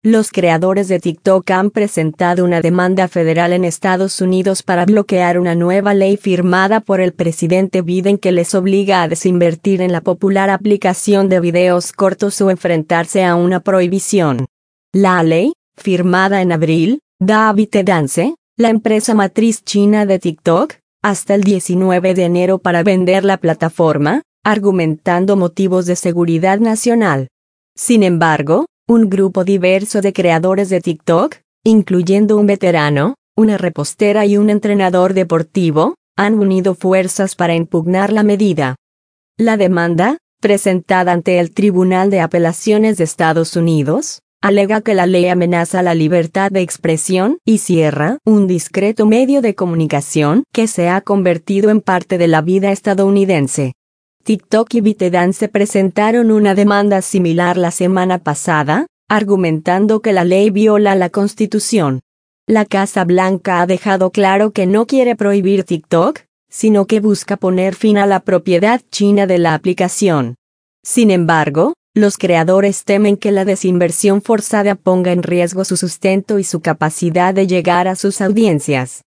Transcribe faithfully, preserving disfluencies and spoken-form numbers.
Los creadores de TikTok han presentado una demanda federal en Estados Unidos para bloquear una nueva ley firmada por el presidente Biden que les obliga a desinvertir en la popular aplicación de videos cortos o enfrentarse a una prohibición. La ley, firmada en abril, da a ByteDance, la empresa matriz china de TikTok, hasta el diecinueve de enero para vender la plataforma, argumentando motivos de seguridad nacional. Sin embargo, un grupo diverso de creadores de TikTok, incluyendo un veterano, una repostera y un entrenador deportivo, han unido fuerzas para impugnar la medida. La demanda, presentada ante el Tribunal de Apelaciones de Estados Unidos, alega que la ley amenaza la libertad de expresión y cierra un discreto medio de comunicación que se ha convertido en parte de la vida estadounidense. TikTok y ByteDance presentaron una demanda similar la semana pasada, argumentando que la ley viola la Constitución. La Casa Blanca ha dejado claro que no quiere prohibir TikTok, sino que busca poner fin a la propiedad china de la aplicación. Sin embargo, los creadores temen que la desinversión forzada ponga en riesgo su sustento y su capacidad de llegar a sus audiencias.